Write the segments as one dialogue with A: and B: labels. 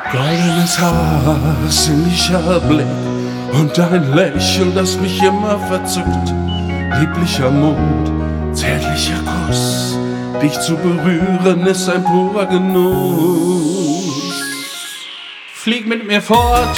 A: Goldenes Haar, sinnlicher Blick und ein Lächeln, das mich immer verzückt. Lieblicher Mund, zärtlicher Kuss, dich zu berühren ist ein purer Genuss. Flieg mit mir fort,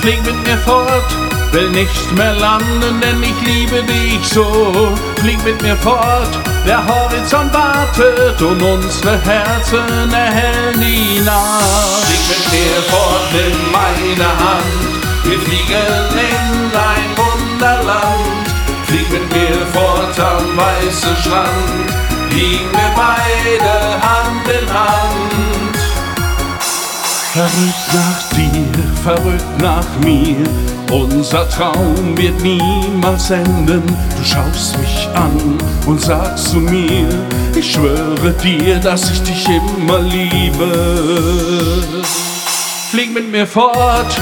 A: will nicht mehr landen, denn ich liebe dich so. Flieg mit mir fort, der Horizont wartet und unsere Herzen erhellen die Nacht. Flieg mit mir fort, nimm meine Hand, wir fliegen in ein Wunderland. Flieg mit mir fort am weißen Strand, liegen wir beide Hand in Hand. Verrückt nach dir, verrückt nach mir, unser Traum wird niemals enden. Du schaust mich an und sagst zu mir, ich schwöre dir, dass ich dich immer liebe. Flieg mit mir fort,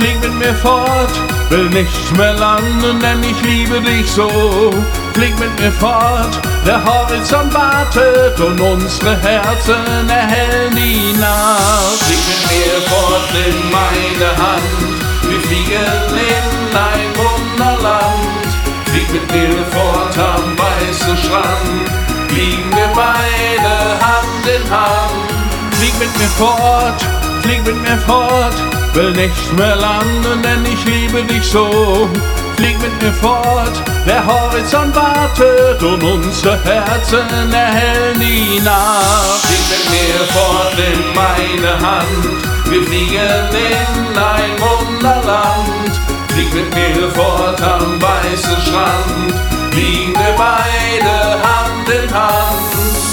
A: will nicht mehr landen, denn ich liebe dich so. Flieg mit mir fort, der Horizont wartet und unsere Herzen erhellen die Nacht. Flieg mit mir fort, nimm meine Hand, wir fliegen in ein Wunderland. Flieg mit mir fort am weißen Strand, liegen wir beide Hand in Hand. Flieg mit mir fort, will nicht mehr landen, denn ich liebe dich so. Flieg mit mir fort, der Horizont wartet und unsere Herzen erhellen die Nacht. Flieg mit mir fort, nimm meine Hand, wir fliegen in ein Wunderland. Flieg mit mir fort am weißen Strand, liegen wir beide Hand in Hand.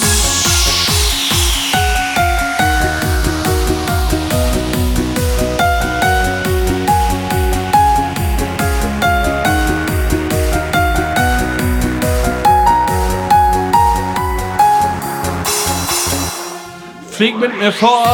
A: Flieg mit mir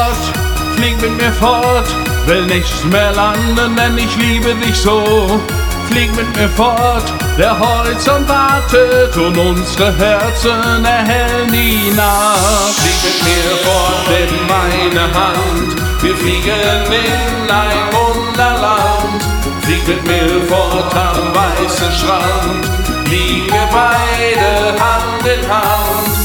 A: fort, will nicht mehr landen, denn ich liebe dich so. Flieg mit mir fort, der Horizont wartet und unsere Herzen erhellen die Nacht. Flieg mit mir fort, nimm meine Hand, wir fliegen in ein Wunderland. Flieg mit mir fort am weißen Strand, liegen wir beide Hand in Hand.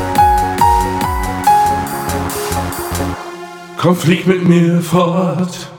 A: Komm, flieg mit mir fort.